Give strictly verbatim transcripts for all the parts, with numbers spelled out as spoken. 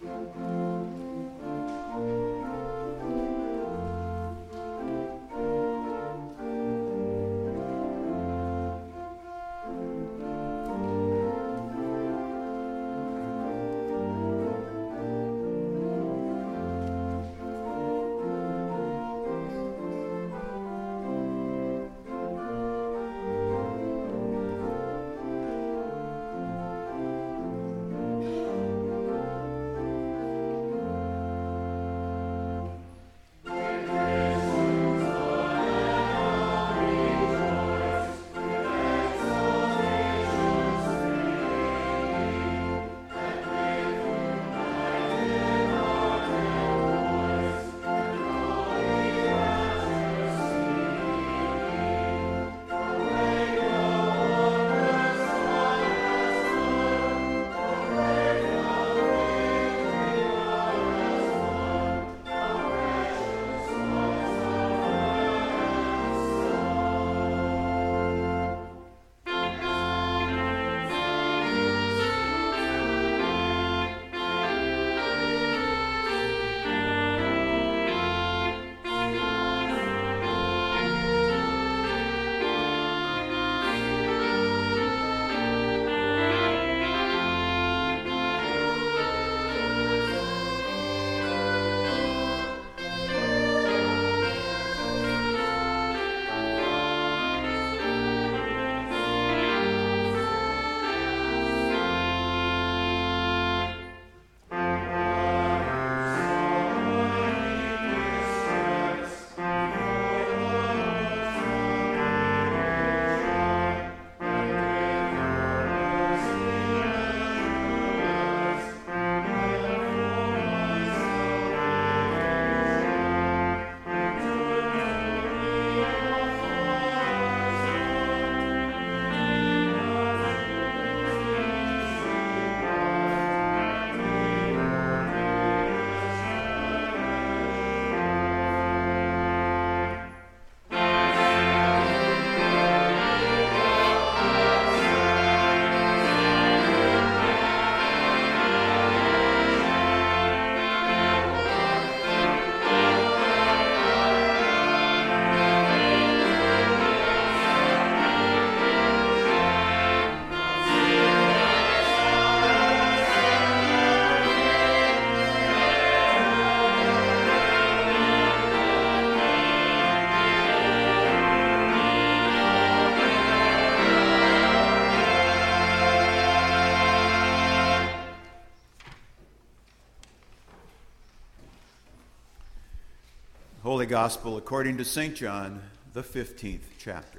Holy Gospel according to Saint John, the fifteenth chapter.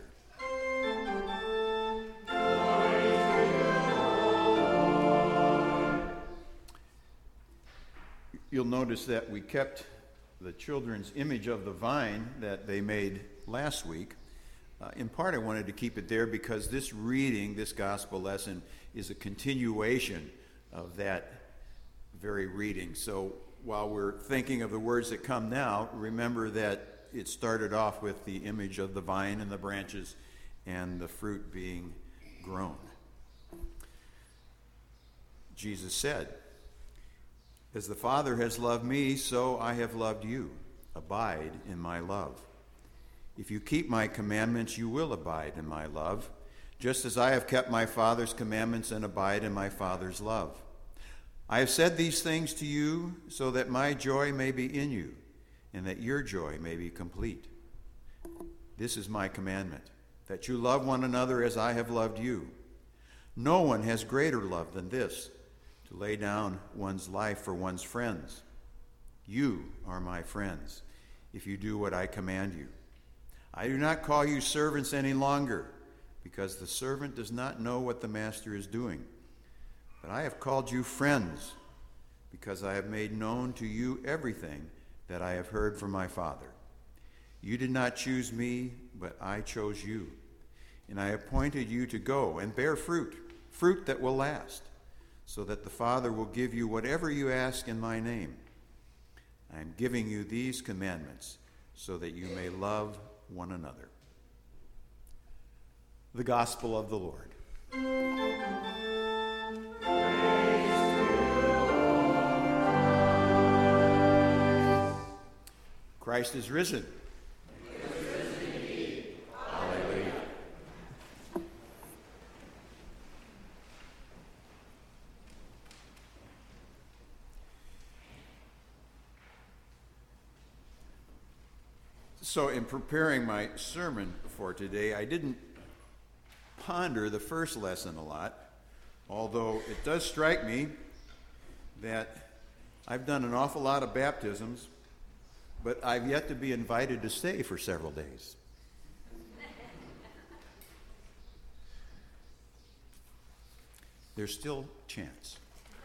You'll notice that we kept the children's image of the vine that they made last week. Uh, in part, I wanted to keep it there because this reading, this gospel lesson, is a continuation of that very reading. So while we're thinking of the words that come now, remember that it started off with the image of the vine and the branches and the fruit being grown. Jesus said, "As the Father has loved me, so I have loved you. Abide in my love. If you keep my commandments, you will abide in my love, just as I have kept my Father's commandments and abide in my Father's love. I have said these things to you so that my joy may be in you and that your joy may be complete. This is my commandment, that you love one another as I have loved you. No one has greater love than this, to lay down one's life for one's friends. You are my friends, if you do what I command you. I do not call you servants any longer, because the servant does not know what the master is doing. But I have called you friends, because I have made known to you everything that I have heard from my Father. You did not choose me, but I chose you, and I appointed you to go and bear fruit, fruit that will last, so that the Father will give you whatever you ask in my name. I am giving you these commandments so that you may love one another." The Gospel of the Lord. Praise to you, Lord. Christ is risen. He is risen indeed. Hallelujah. So in preparing my sermon for today, I didn't ponder the first lesson a lot, although it does strike me that I've done an awful lot of baptisms, but I've yet to be invited to stay for several days. There's still chance.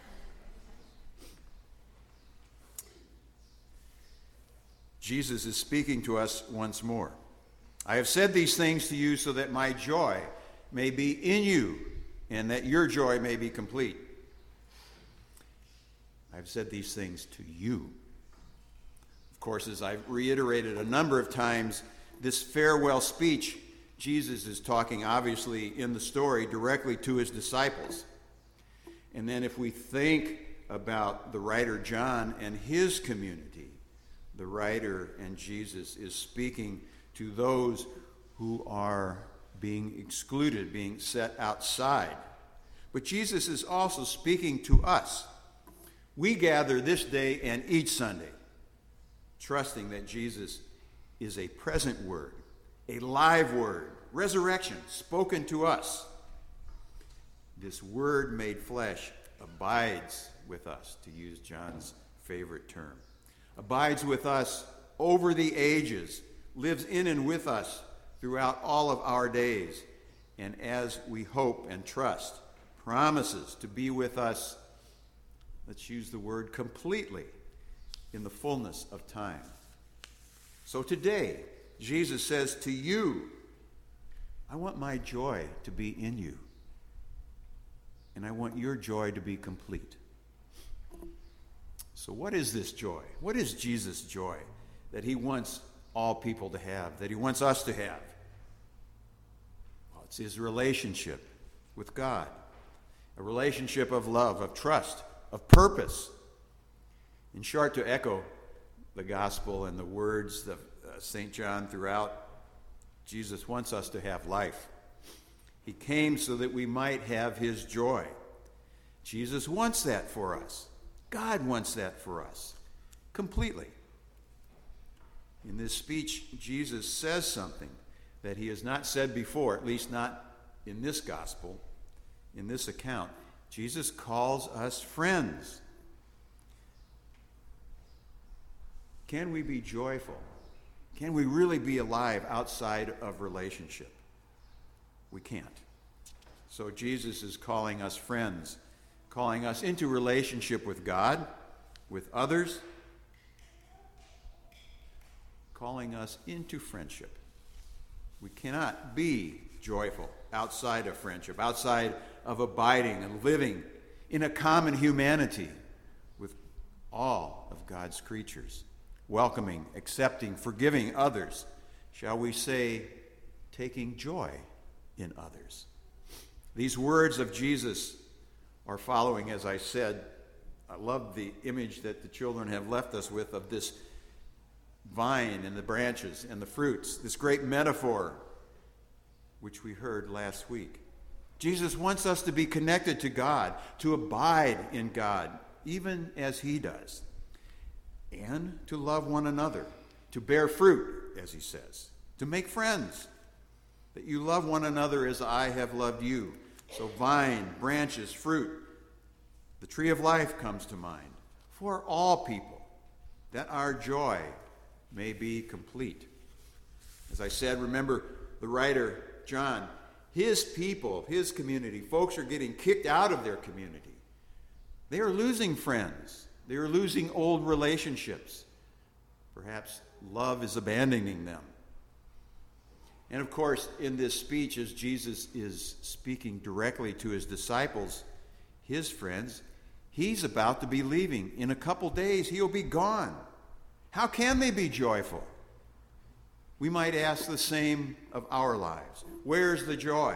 Jesus is speaking to us once more. I have said these things to you so that my joy may be in you and that your joy may be complete. I've said these things to you. Of course, as I've reiterated a number of times, this farewell speech, Jesus is talking obviously in the story directly to his disciples. And then if we think about the writer John and his community, the writer and Jesus is speaking to those who are being excluded, being set outside. But Jesus is also speaking to us. We gather this day and each Sunday, trusting that Jesus is a present word, a live word, resurrection spoken to us. This word made flesh abides with us, to use John's favorite term. Abides with us over the ages, lives in and with us throughout all of our days, and as we hope and trust, promises to be with us, let's use the word completely, in the fullness of time. So today, Jesus says to you, I want my joy to be in you, and I want your joy to be complete. So what is this joy? What is Jesus' joy that he wants all people to have, that he wants us to have? Well, it's his relationship with God, a relationship of love, of trust, of purpose. In short, to echo the gospel and the words of uh, Saint John throughout, Jesus wants us to have life. He came so that we might have his joy. Jesus wants that for us. God wants that for us completely. In this speech, Jesus says something that he has not said before, at least not in this gospel, in this account. Jesus calls us friends. Can we be joyful? Can we really be alive outside of relationship? We can't. So Jesus is calling us friends, calling us into relationship with God, with others, calling us into friendship. We cannot be joyful outside of friendship, outside of abiding and living in a common humanity with all of God's creatures, welcoming, accepting, forgiving others. Shall we say, taking joy in others? These words of Jesus are following, as I said. I love the image that the children have left us with of this vine and the branches and the fruits, this great metaphor which we heard last week. Jesus wants us to be connected to God, to abide in God, even as he does, and to love one another, to bear fruit, as he says, to make friends, that you love one another as I have loved you. So vine, branches, fruit. The tree of life comes to mind for all people, that our joy may be complete. As I said, remember the writer John, his people, his community, folks are getting kicked out of their community. They are losing friends. They are losing old relationships. Perhaps love is abandoning them. And of course, in this speech, as Jesus is speaking directly to his disciples, his friends, he's about to be leaving. In a couple days, he'll be gone. How can they be joyful? We might ask the same of our lives. Where's the joy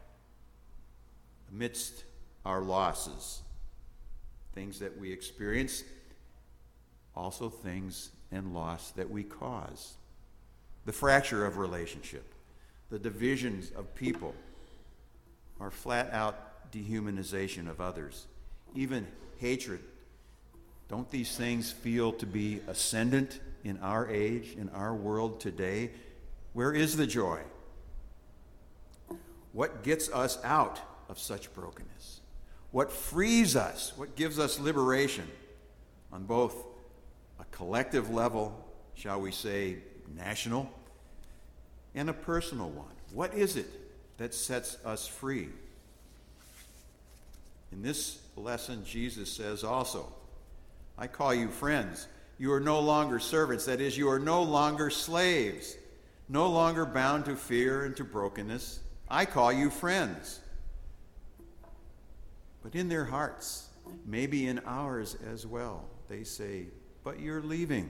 amidst our losses? Things that we experience also things and loss that we cause. The fracture of relationship, the divisions of people, our flat-out dehumanization of others, even hatred. Don't these things feel to be ascendant in our age, in our world today? Where is the joy? What gets us out of such brokenness? What frees us? What gives us liberation on both a collective level, shall we say, national, and a personal one? What is it that sets us free? In this lesson, Jesus says also, I call you friends. You are no longer servants. That is, you are no longer slaves, no longer bound to fear and to brokenness. I call you friends. But in their hearts, maybe in ours as well, they say, but you're leaving.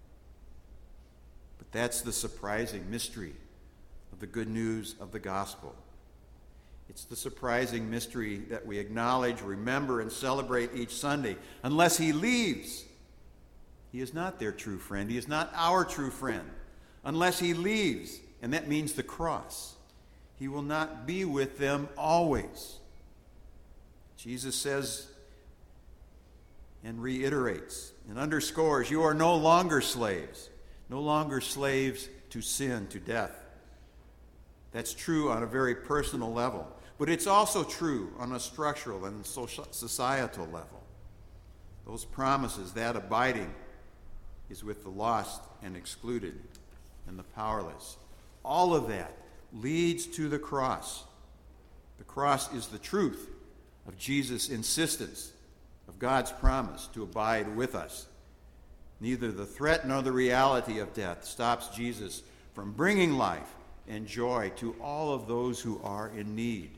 But that's the surprising mystery of the good news of the gospel. It's the surprising mystery that we acknowledge, remember, and celebrate each Sunday. Unless he leaves, he is not their true friend. He is not our true friend. Unless he leaves, and that means the cross, he will not be with them always. Jesus says and reiterates and underscores, you are no longer slaves, no longer slaves to sin, to death. That's true on a very personal level, but it's also true on a structural and social, societal level. Those promises, that abiding, is with the lost and excluded and the powerless. All of that leads to the cross. The cross is the truth of Jesus' insistence, of God's promise to abide with us. Neither the threat nor the reality of death stops Jesus from bringing life and joy to all of those who are in need.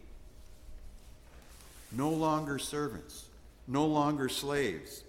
No longer servants, no longer slaves.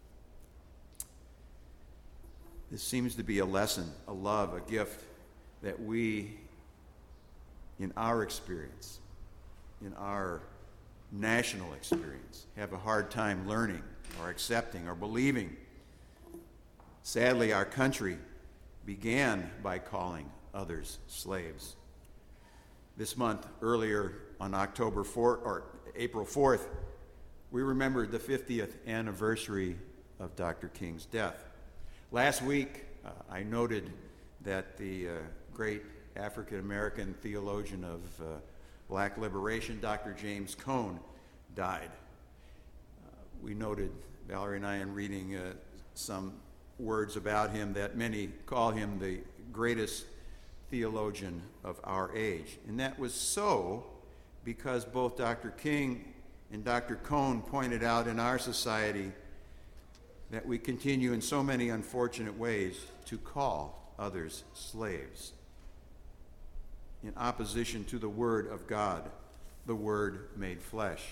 This seems to be a lesson, a love, a gift that we, in our experience, in our national experience, have a hard time learning or accepting or believing. Sadly, our country began by calling others slaves. This month, earlier on October fourth or April fourth, we remembered the fiftieth anniversary of Doctor King's death. Last week, uh, I noted that the uh, great African-American theologian of uh, black liberation, Doctor James Cone, died. Uh, we noted, Valerie and I, in reading uh, some words about him, that many call him the greatest theologian of our age. And that was so because both Doctor King and Doctor Cone pointed out in our society that we continue in so many unfortunate ways to call others slaves, in opposition to the Word of God, the Word made flesh.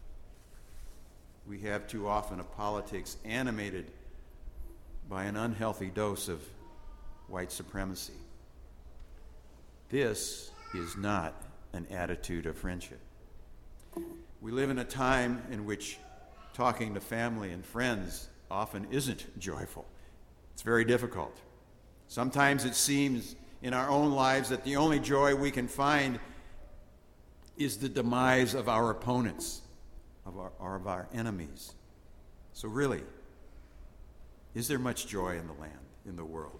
We have too often a politics animated by an unhealthy dose of white supremacy. This is not an attitude of friendship. We live in a time in which talking to family and friends often isn't joyful. It's very difficult. Sometimes it seems in our own lives that the only joy we can find is the demise of our opponents, of our, or of our enemies. So really, is there much joy in the land, in the world?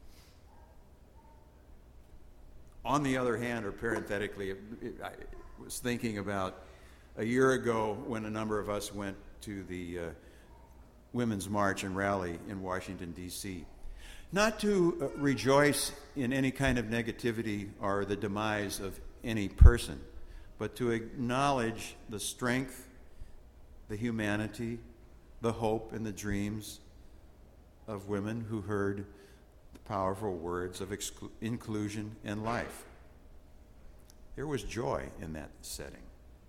On the other hand, or parenthetically, it, it, I was thinking about a year ago when a number of us went to the uh, Women's March and Rally in Washington, D C Not to uh, rejoice in any kind of negativity or the demise of any person, but to acknowledge the strength, the humanity, the hope, and the dreams of women who heard the powerful words of exclu- inclusion and life. There was joy in that setting.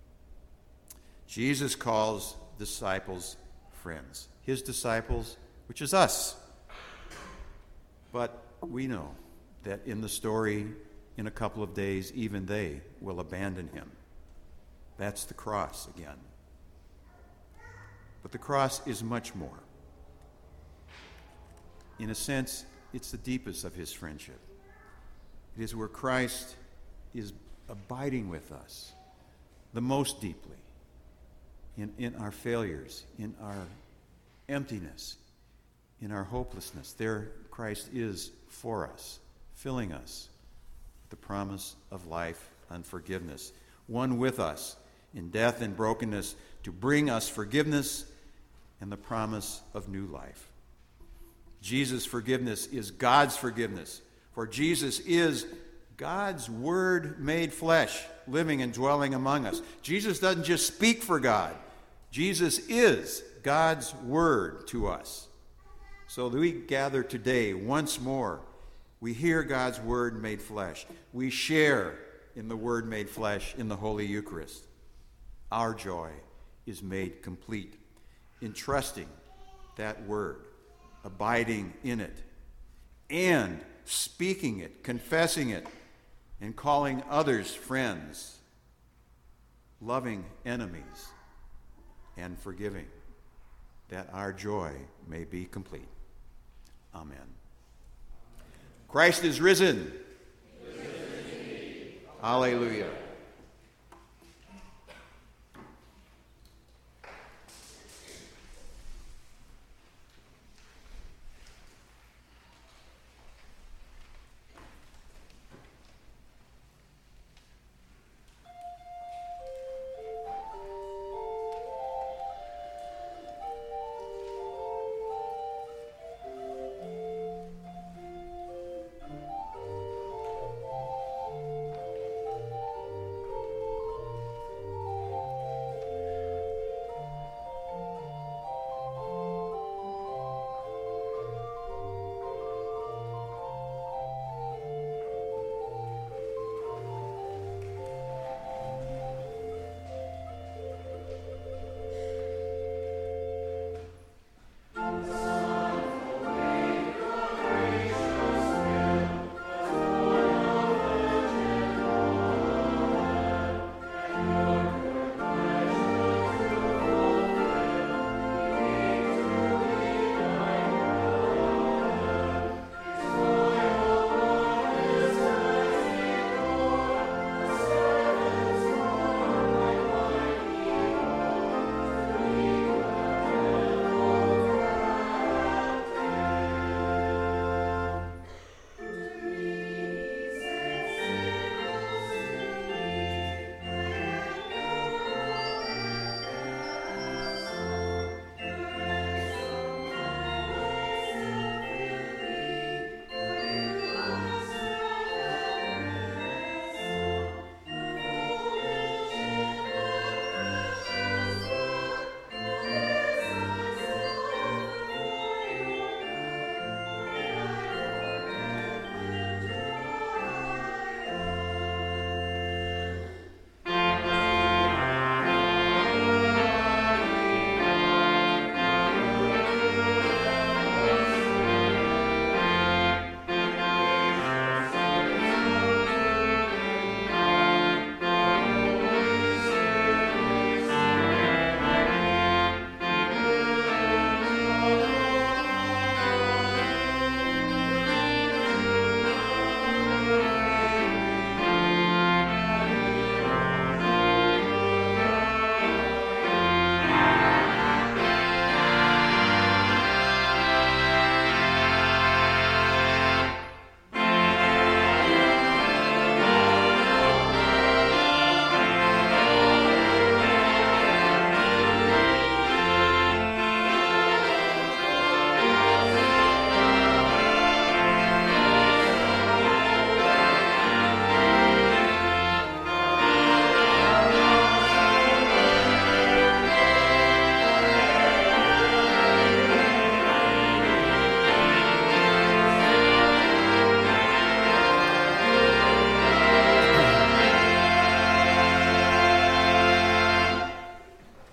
Jesus calls disciples friends, his disciples, which is us. But we know that in the story, in a couple of days, even they will abandon him. That's the cross again. But the cross is much more. In a sense, it's the deepest of his friendship. It is where Christ is abiding with us the most deeply in, in our failures, in our emptiness, in our hopelessness. There Christ is for us, filling us with the promise of life and forgiveness. One with us in death and brokenness to bring us forgiveness and the promise of new life. Jesus' forgiveness is God's forgiveness, for Jesus is God's Word made flesh, living and dwelling among us. Jesus doesn't just speak for God. Jesus is God's Word to us. So we gather today once more. We hear God's Word made flesh. We share in the Word made flesh in the Holy Eucharist. Our joy is made complete in trusting that Word, abiding in it, and speaking it, confessing it, and calling others friends, loving enemies, and forgiving, that our joy may be complete. Amen. Christ is risen. Risen indeed. Hallelujah.